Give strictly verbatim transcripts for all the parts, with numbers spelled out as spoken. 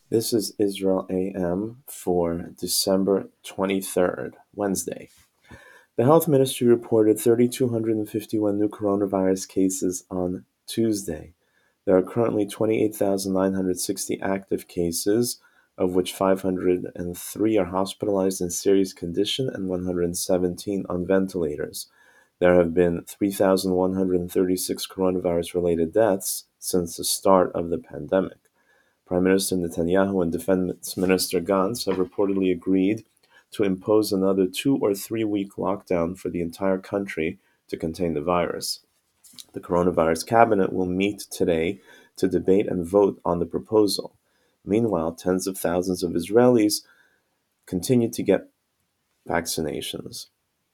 This is Israel A M for December twenty-third, Wednesday. The health ministry reported three thousand two hundred fifty-one new coronavirus cases on Tuesday. There are currently twenty-eight thousand nine hundred sixty active cases, of which five hundred three are hospitalized in serious condition and one hundred seventeen on ventilators. There have been three thousand one hundred thirty-six coronavirus-related deaths since the start of the pandemic. Prime Minister Netanyahu and Defense Minister Gantz have reportedly agreed to impose another two or three week lockdown for the entire country to contain the virus. The coronavirus cabinet will meet today to debate and vote on the proposal. Meanwhile, tens of thousands of Israelis continue to get vaccinations.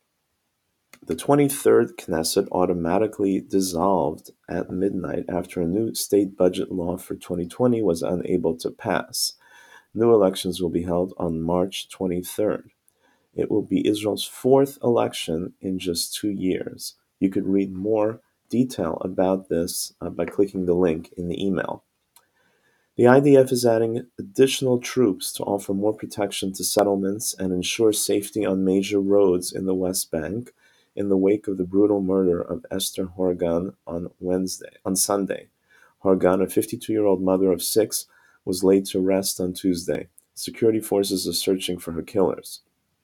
The twenty-third Knesset automatically dissolved at midnight after a new state budget law for twenty twenty was unable to pass. New elections will be held on March twenty-third. It will be Israel's fourth election in just two years. You could read more detail about this uh, by clicking the link in the email. The I D F is adding additional troops to offer more protection to settlements and ensure safety on major roads in the West Bank in the wake of the brutal murder of Esther Horgan on Wednesday, on Sunday. Horgan, a fifty-two-year-old mother of six, was laid to rest on Tuesday. Security forces are searching for her killers.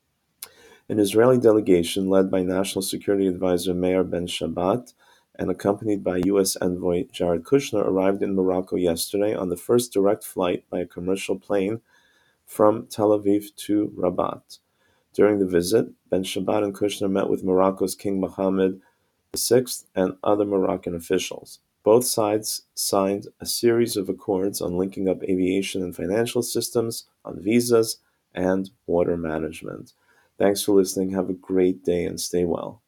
An Israeli delegation led by National Security Advisor Meir Ben-Shabbat and accompanied by U S envoy Jared Kushner arrived in Morocco yesterday on the first direct flight by a commercial plane from Tel Aviv to Rabat. During the visit, Ben-Shabbat and Kushner met with Morocco's King Mohammed the sixth and other Moroccan officials. Both sides signed a series of accords on linking up aviation and financial systems, on visas, and water management. Thanks for listening. Have a great day and stay well.